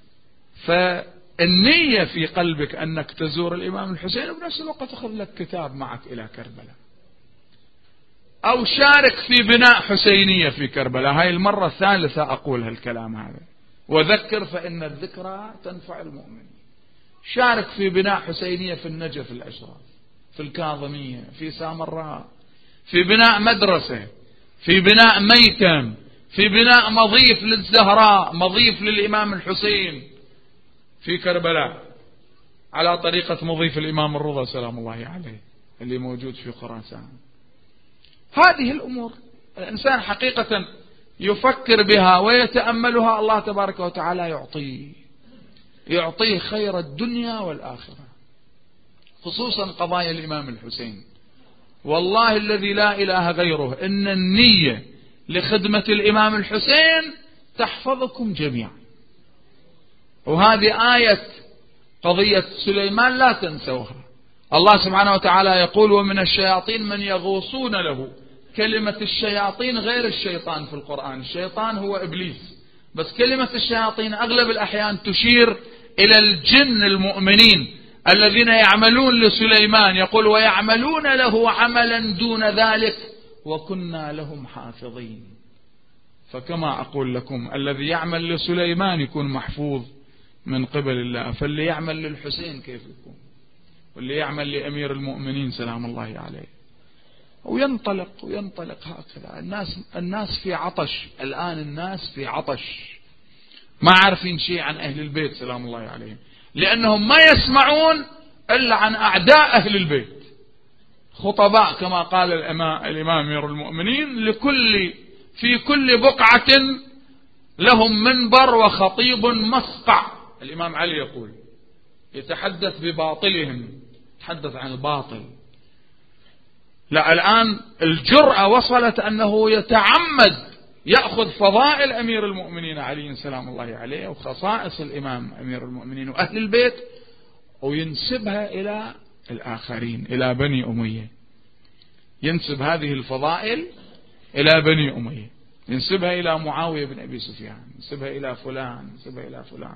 فالنية في قلبك أنك تزور الإمام الحسين، وبنفس الوقت أخذ لك كتاب معك إلى كربلاء، أو شارك في بناء حسينية في كربلاء. هاي المرة الثالثة أقول هالكلام هذا. وذكر فإن الذكرى تنفع المؤمن. شارك في بناء حسينية في النجف الأشراف، في الكاظمية، في سامراء، في بناء مدرسة، في بناء ميتم، في بناء مضيف للزهراء، مضيف للإمام الحسين في كربلاء على طريقة مضيف الإمام الرضا سلام الله عليه اللي موجود في خراسان. هذه الأمور الإنسان حقيقة يفكر بها ويتأملها، الله تبارك وتعالى يعطيه خير الدنيا والآخرة، خصوصا قضايا الإمام الحسين. والله الذي لا إله غيره إن النية لخدمة الإمام الحسين تحفظكم جميعا. وهذه آية قضية سليمان لا تنسوها. الله سبحانه وتعالى يقول: ومن الشياطين من يغوصون له. كلمة الشياطين غير الشيطان في القرآن، الشيطان هو إبليس، بس كلمة الشياطين أغلب الأحيان تشير إلى الجن المؤمنين الذين يعملون لسليمان. يقول: ويعملون له عملا دون ذلك وكنا لهم حافظين. فكما أقول لكم الذي يعمل لسليمان يكون محفوظ من قبل الله، فاللي يعمل للحسين كيف يكون؟ واللي يعمل لأمير المؤمنين سلام الله عليه. وينطلق هكذا. الناس في عطش الآن، الناس في عطش، ما عارفين شيء عن أهل البيت سلام الله عليهم، لأنهم ما يسمعون إلا عن أعداء أهل البيت. خطباء كما قال الإمام أمير المؤمنين في كل بقعة لهم منبر وخطيب مسقع. الإمام علي يقول يتحدث بباطلهم، يتحدث عن الباطل. لا، الآن الجرأة وصلت أنه يتعمد يأخذ فضائل أمير المؤمنين علي سلام الله عليه وخصائص الإمام أمير المؤمنين وأهل البيت وينسبها إلى الآخرين، إلى بني أمية. ينسب هذه الفضائل إلى بني أمية، ينسبها إلى معاوية بن أبي سفيان، ينسبها إلى فلان، ينسبها إلى فلان.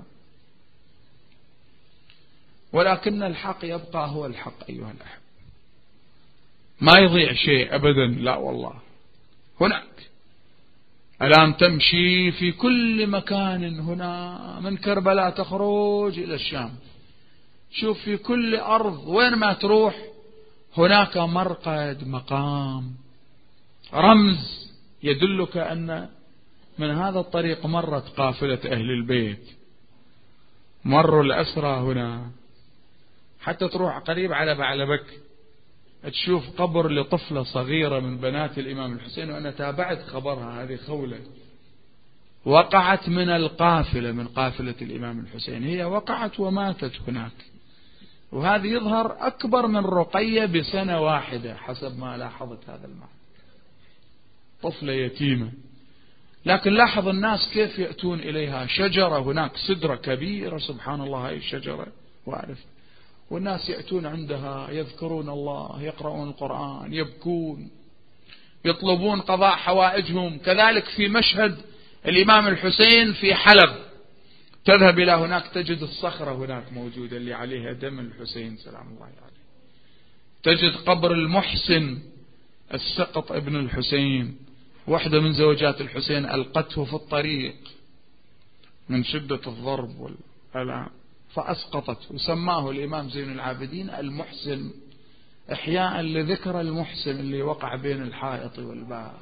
ولكن الحق يبقى هو الحق أيها الأحب، ما يضيع شيء أبدا، لا والله. هناك الآن تمشي في كل مكان، هنا من كربلاء تخرج إلى الشام، شوف في كل أرض وين ما تروح هناك مرقد، مقام، رمز يدلك أن من هذا الطريق مرت قافلة أهل البيت، مروا الأسرى هنا. حتى تروح قريب على بعلبك تشوف قبر لطفلة صغيرة من بنات الإمام الحسين، وأنا تابعت خبرها، هذه خولة وقعت من القافلة، من قافلة الإمام الحسين، هي وقعت وماتت هناك. وهذه يظهر أكبر من رقية بسنة واحدة حسب ما لاحظت هذا المعنى، طفلة يتيمة. لكن لاحظ الناس كيف يأتون إليها، شجرة هناك سدرة كبيرة سبحان الله، هاي الشجرة وأعرف، والناس يأتون عندها يذكرون الله، يقرؤون القرآن، يبكون، يطلبون قضاء حوائجهم. كذلك في مشهد الإمام الحسين في حلب، تذهب إلى هناك تجد الصخرة هناك موجودة اللي عليها دم الحسين سلام الله عليه. تجد قبر المحسن السقط ابن الحسين، واحدة من زوجات الحسين ألقته في الطريق من شدة الضرب والألم فأسقطت، وسماه الإمام زين العابدين المحسن، إحياء لذكر المحسن اللي وقع بين الحائط والباب،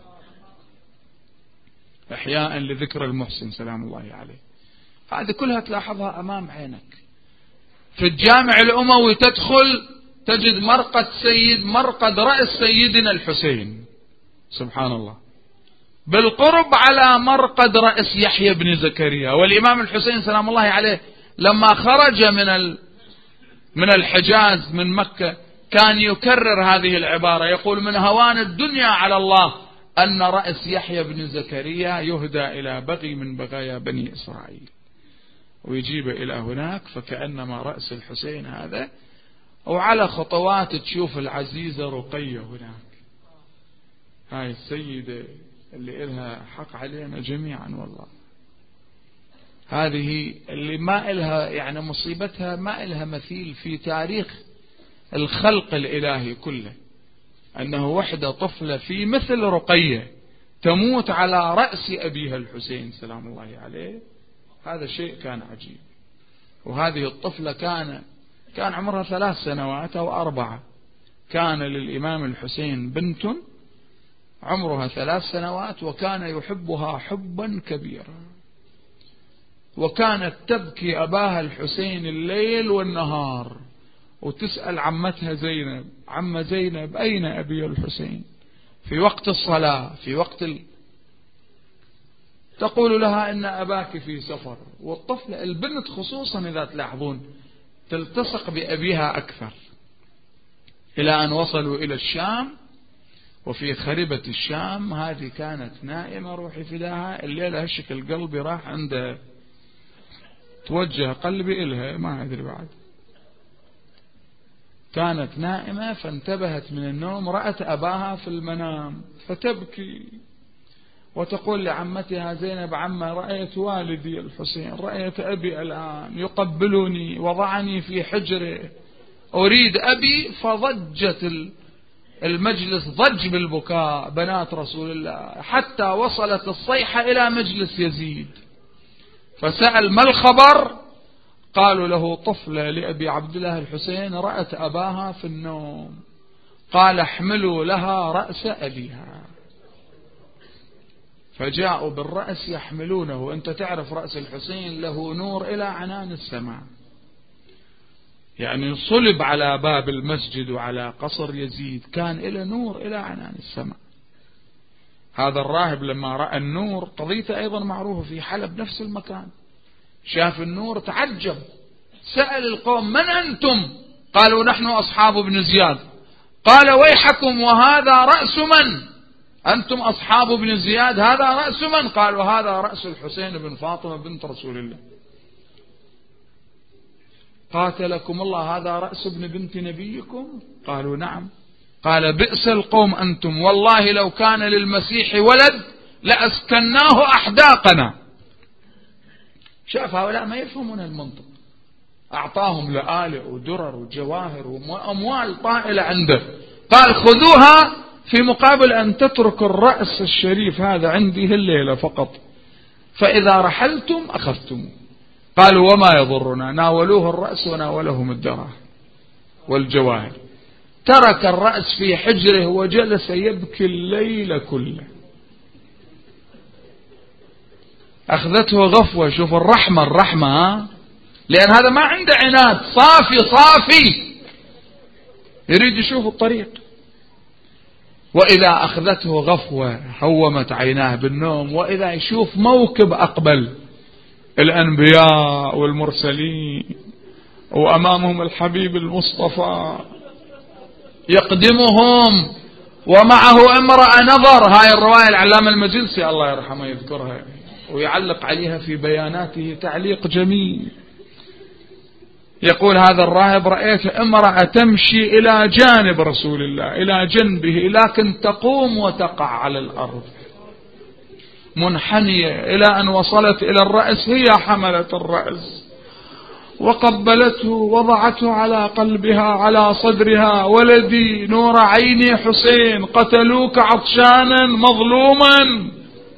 إحياء لذكر المحسن سلام الله عليه. هذه كلها تلاحظها أمام عينك. في الجامع الأموي تدخل تجد مرقد رأس سيدنا الحسين سبحان الله، بالقرب على مرقد رأس يحيى بن زكريا. والإمام الحسين سلام الله عليه لما خرج من الحجاز من مكة كان يكرر هذه العبارة، يقول: من هوان الدنيا على الله أن رأس يحيى بن زكريا يهدى إلى بغي من بغايا بني إسرائيل، ويجيب إلى هناك فكأنما رأس الحسين هذا. وعلى خطوات تشوف العزيزة رقية هناك، هاي السيدة اللي إلها حق علينا جميعا والله، هذه اللي ما إلها يعني مصيبتها ما إلها مثيل في تاريخ الخلق الإلهي كله، أنه وحدة طفلة في مثل رقية تموت على رأس أبيها الحسين سلام الله عليه. هذا شيء كان عجيب. وهذه الطفلة كان عمرها 3 سنوات أو 4. كان للإمام الحسين بنت عمرها 3 سنوات، وكان يحبها حبا كبيرا، وكانت تبكي أباها الحسين الليل والنهار، وتسأل عمتها زينب: عم زينب أين أبي الحسين؟ في وقت الصلاة، في وقت تقول لها إن أباك في سفر. والطفلة البنت خصوصا إذا تلاحظون تلتصق بأبيها أكثر، إلى أن وصلوا إلى الشام. وفي خربة الشام هذه كانت نائمة روحي فداها، الليلة هشك قلبي راح عندها، توجه قلبي إلها ما أدري بعد. كانت نائمة فانتبهت من النوم، رأت أباها في المنام فتبكي وتقول لعمتها زينب: عمة، رأيت والدي الحسين، رأيت أبي الآن يقبلني، وضعني في حجره، أريد أبي. فضجت المجلس، ضج بالبكاء بنات رسول الله، حتى وصلت الصيحة إلى مجلس يزيد، فسأل: ما الخبر؟ قالوا له: طفلة لأبي عبد الله الحسين رأت أباها في النوم، قال: احملوا لها رأس أبيها. فجاءوا بالرأس يحملونه. أنت تعرف رأس الحسين له نور إلى عنان السماء، يعني صلب على باب المسجد وعلى قصر يزيد، كان إلى نور إلى عنان السماء. هذا الراهب لما رأى النور، قضيته أيضا معروفة في حلب نفس المكان، شاف النور تعجب، سأل القوم: من أنتم؟ قالوا: نحن أصحاب ابن زياد. قال: ويحكم، وهذا رأس من؟ أنتم أصحاب ابن زياد، هذا رأس من؟ قالوا: هذا رأس الحسين بن فاطمة بنت رسول الله. قاتلكم الله، هذا رأس ابن بنت نبيكم؟ قالوا: نعم. قال: بئس القوم أنتم، والله لو كان للمسيح ولد لأسكناه أحداقنا. شاف هؤلاء ما يفهمون المنطق، أعطاهم لآلئ ودرر وجواهر وأموال طائلة عنده، قال: خذوها في مقابل أن تترك الرأس الشريف هذا عندي الليلة فقط، فإذا رحلتم أخذتم. قالوا: وما يضرنا. ناولوه الرأس وناولهم الدراهم والجواهر. ترك الرأس في حجره وجلس يبكي الليل كله. أخذته غفوة. شوف الرحمة، لأن هذا ما عنده عناد، صافي يريد يشوف الطريق. وإذا أخذته غفوة هومت عيناه بالنوم، وإذا يشوف موكب أقبل الأنبياء والمرسلين، وأمامهم الحبيب المصطفى يقدمهم، ومعه امرأة نظر. هاي الرواية العلامة المجلسي الله يرحمه يذكرها ويعلق عليها في بياناته تعليق جميل. يقول هذا الراهب: رأيت امرأة تمشي إلى جانب رسول الله، إلى جنبه، لكن تقوم وتقع على الأرض منحنية، إلى أن وصلت إلى الرأس. هي حملت الرأس وقبلته، وضعته على قلبها، على صدرها: ولدي نور عيني حسين، قتلوك عطشانا مظلوما.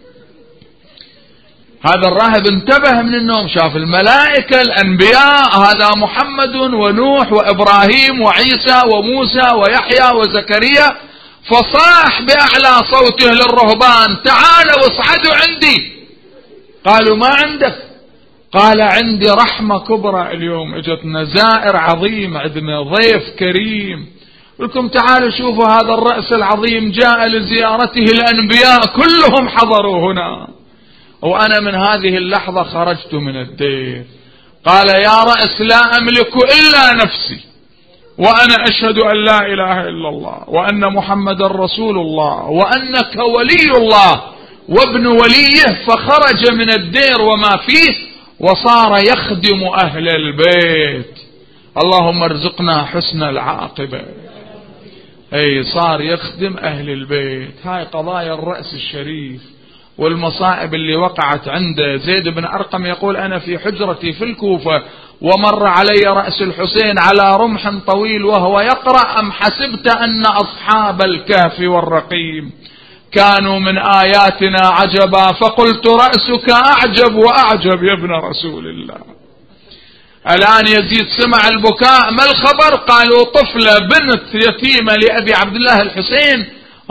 هذا الراهب انتبه من النوم، شاف الملائكة الأنبياء، هذا محمد ونوح وإبراهيم وعيسى وموسى ويحيى وزكريا، فصاح بأعلى صوته للرهبان: تعالوا اصعدوا عندي. قالوا: ما عندك؟ قال: عندي رحمة كبرى، اليوم اجتنا زائر عظيم، عندنا ضيف كريم، لكم تعالوا شوفوا هذا الرأس العظيم جاء لزيارته الأنبياء كلهم حضروا هنا، وأنا من هذه اللحظة خرجت من الدير. قال: يا رأس، لا أملك إلا نفسي، وأنا أشهد أن لا إله إلا الله، وأن محمد رسول الله، وأنك ولي الله وابن وليه. فخرج من الدير وما فيه، وصار يخدم أهل البيت. اللهم ارزقنا حسن العاقبة. أي صار يخدم أهل البيت. هاي قضايا الرأس الشريف والمصائب اللي وقعت عنده. زيد بن أرقم يقول: أنا في حجرتي في الكوفة ومر علي رأس الحسين على رمح طويل وهو يقرأ: أم حسبت أن أصحاب الكهف والرقيم كانوا من آياتنا عجبا، فقلت رأسك أعجب وأعجب يا ابن رسول الله. الآن يزيد سمع البكاء: ما الخبر؟ قالوا: طفلة بنت يتيمة لأبي عبد الله الحسين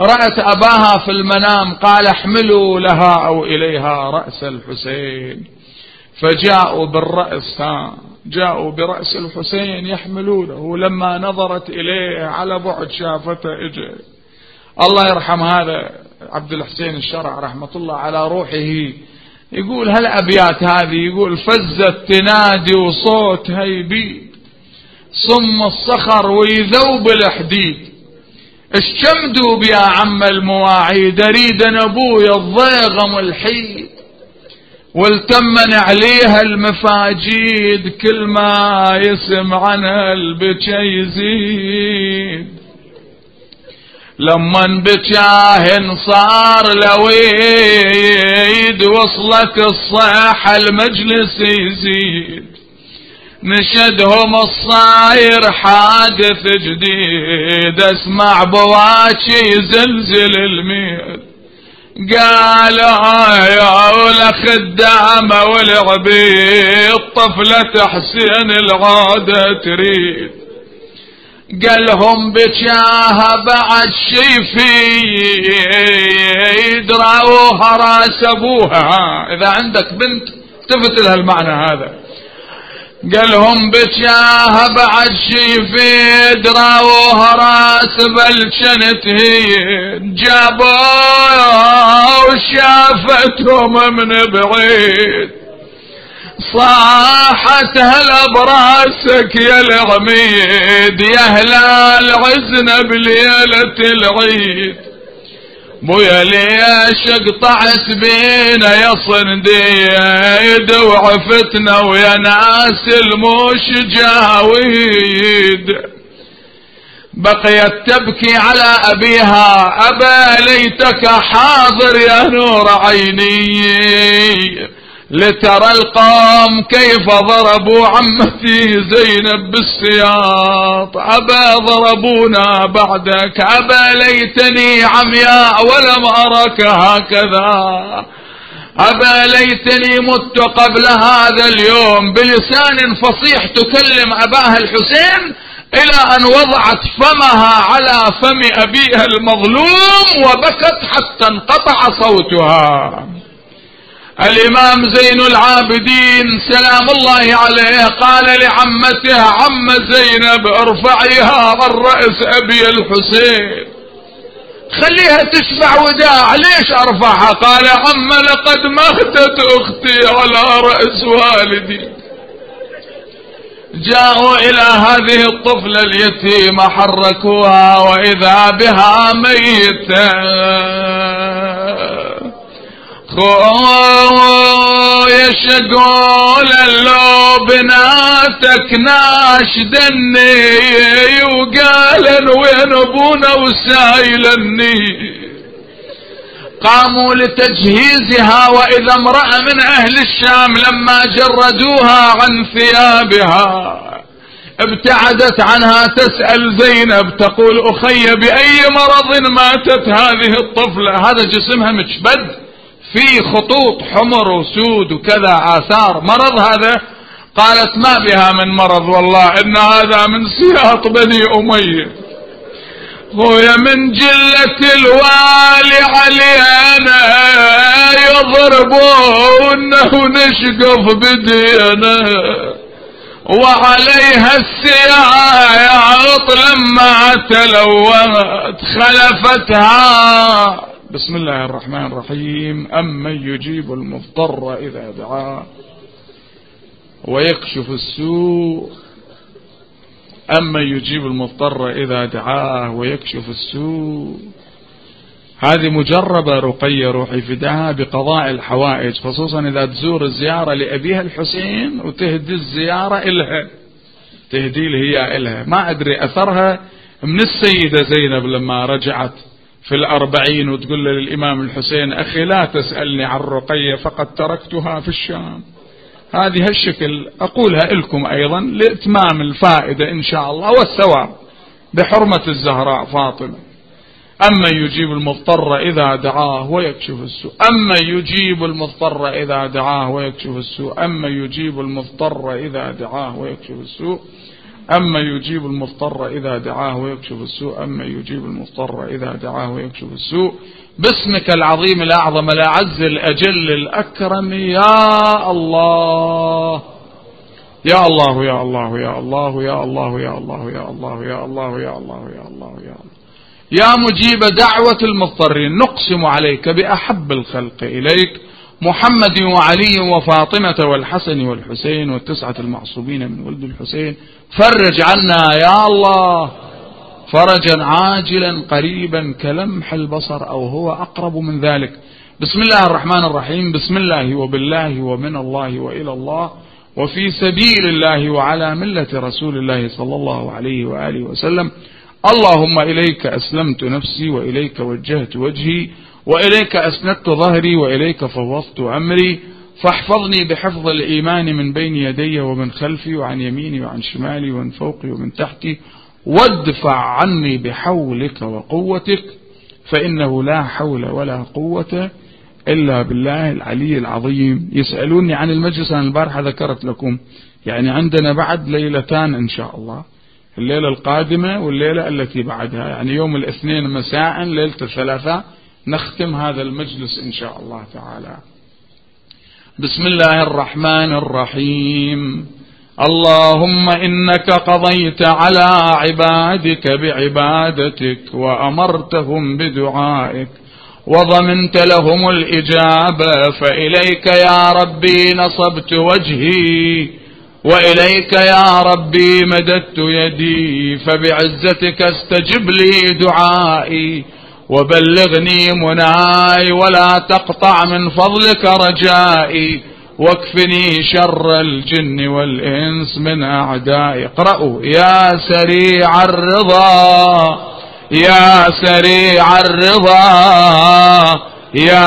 رأت أباها في المنام قال احملوا لها أو إليها رأس الحسين، فجاءوا بالرأس، جاءوا برأس الحسين يحملونه. لما نظرت إليه على بعد شافته إجا. الله يرحم هذا عبد الحسين الشرع رحمة الله على روحه، يقول هالأبيات هذه، يقول فزت تنادي وصوت هيبي صم الصخر ويذوب الحديد، اشجمدوا يا عم المواعيد اريد ابويا الضيغم الحيد، والتمن عليها المفاجيد كل ما يسمع عنها البكى يزيد. لما بكاهن صار لويد وصلت الصيحة المجلس يزيد، نشدهم الصاير حادث جديد اسمع بواكي زلزل الميل، قالوا يا الخدامة والعبيد طفلة حسين العادة تريد، قالهم بجاها بعد شيفي راوها راس ابوها. اذا عندك بنت التفت لها المعنى هذا، قالهم بجاها بعد شيفي راوها راس بلشنت هي، جابوا وشافتهم من بعيد صاحت هلا براسك يا العميد، يا هلال عزنا بليلة العيد، بويا ليش قطعت بينا يا صنديد وعفتنا ويا ناس الموش جاويد. بقيت تبكي على أبيها أبا ليتك حاضر يا نور عيني، لترى القوم كيف ضربوا عمتي زينب بالسياط، أبا ضربونا بعدك أبا ليتني عمياء ولم أرك هكذا، أبا ليتني مت قبل هذا اليوم. بلسان فصيح تكلم أباها الحسين إلى أن وضعت فمها على فم أبيها المظلوم وبكت حتى انقطع صوتها. الإمام زين العابدين سلام الله عليه قال لعمته عم زينب ارفعيها عن رأس أبي الحسين، خليها تشفع وداع. ليش أرفعها؟ قال عم لقد ماتت أختي على رأس والدي. جاءوا إلى هذه الطفلة اليتيمة حركوها وإذا بها ميتة، يشقول لو بناتك ناشدني وقالن وين ابونا وسايلني. قاموا لتجهيزها واذا امرأة من اهل الشام لما جردوها عن ثيابها ابتعدت عنها تسأل زينب تقول اخي باي مرض ماتت هذه الطفلة؟ هذا جسمها مجبد في خطوط حمر وسود وكذا آثار مرض هذا. قالت ما بها من مرض والله إن هذا من سياط بني أمية، خويا من جلة الوالي علينا يضربونه ونشقف بدينا، وعليها السياط لما تلوت خلفتها. بسم الله الرحمن الرحيم. أمن يجيب المضطر إذا دعاه ويكشف السوء، أمن يجيب المضطر إذا دعاه ويكشف السوء. هذه مجربة رقية روحي فداها بقضاء الحوائج، خصوصا إذا تزور الزيارة لأبيها الحسين وتهدي الزيارة إلها، تهدي هي إلها. ما أدري أثرها من السيدة زينب لما رجعت في 40 وتقول للإمام الحسين أخي لا تسألني عن رقية فقد تركتها في الشام. هذه هالشكل أقولها لكم أيضا لإتمام الفائدة إن شاء الله والثواب بحرمة الزهراء فاطمة. أما يجيب المضطر إذا دعاه ويكشف السوء، أما يجيب المضطر إذا دعاه ويكشف السوء، أما يجيب المضطر إذا دعاه ويكشف السوء. أما يجيب المضطر إذا دعاه ويكشف السوء، أما يجيب المضطر إذا دعاه ويكشف السوء. باسمك العظيم الأعظم الأعز الأجل الأكرم يا الله يا الله يا الله يا الله يا الله يا الله يا الله يا الله يا الله يا الله يا الله يا مجيب دعوة المضطرين. نقسم عليك بأحب الخلق إليك محمد وعلي وفاطمة والحسن والحسين والتسعة المعصومين من ولد الحسين، فرج عنا يا الله فرجا عاجلا قريبا كلمح البصر أو هو أقرب من ذلك. بسم الله الرحمن الرحيم. بسم الله وبالله ومن الله وإلى الله وفي سبيل الله وعلى ملة رسول الله صلى الله عليه وآله وسلم. اللهم إليك أسلمت نفسي وإليك وجهت وجهي وإليك أسندت ظهري وإليك فوضت أمري، فاحفظني بحفظ الإيمان من بين يدي ومن خلفي وعن يميني وعن شمالي ومن فوقي ومن تحتي، وادفع عني بحولك وقوتك، فإنه لا حول ولا قوة إلا بالله العلي العظيم. يسألوني عن المجلس، أنا البارحة ذكرت لكم يعني عندنا بعد ليلتان إن شاء الله، الليلة القادمة والليلة التي بعدها، يعني يوم الاثنين مساء ليلة الثلاثاء نختم هذا المجلس إن شاء الله تعالى. بسم الله الرحمن الرحيم. اللهم إنك قضيت على عبادك بعبادتك وأمرتهم بدعائك وضمنت لهم الإجابة، فإليك يا ربي نصبت وجهي وإليك يا ربي مددت يدي، فبعزتك استجب لي دعائي وبلغني مناي ولا تقطع من فضلك رجائي، واكفني شر الجن والإنس من أعدائي. اقرأوا يا سريع الرضا يا سريع الرضا يا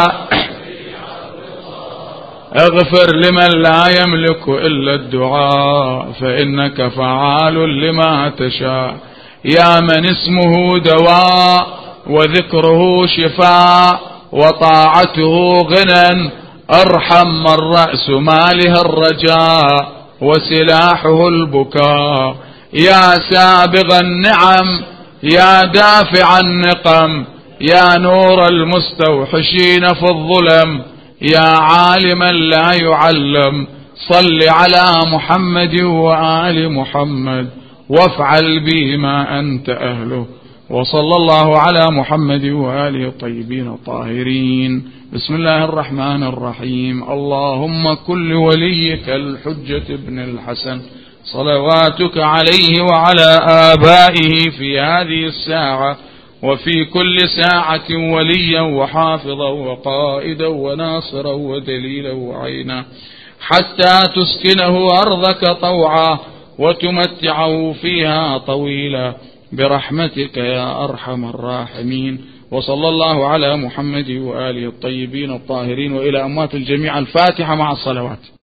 اغفر لمن لا يملك إلا الدعاء، فإنك فعال لما تشاء. يا من اسمه دواء وذكره شفاء وطاعته غنى، ارحم من رأس ماله الرجاء وسلاحه البكاء. يا سابغ النعم يا دافع النقم، يا نور المستوحشين في الظلم، يا عالما لا يعلم، صل على محمد وآل محمد وافعل بي ما أنت أهله. وصلى الله على محمد وآله الطيبين الطاهرين. بسم الله الرحمن الرحيم. اللهم كل وليك الحجة ابن الحسن صلواتك عليه وعلى آبائه في هذه الساعة وفي كل ساعة وليا وحافظا وقائدا وناصرا ودليلا وعينا، حتى تسكنه أرضك طوعا وتمتعه فيها طويلا برحمتك يا أرحم الراحمين. وصلى الله على محمد وآله الطيبين الطاهرين. وإلى أموات الجميع الفاتحة مع الصلوات.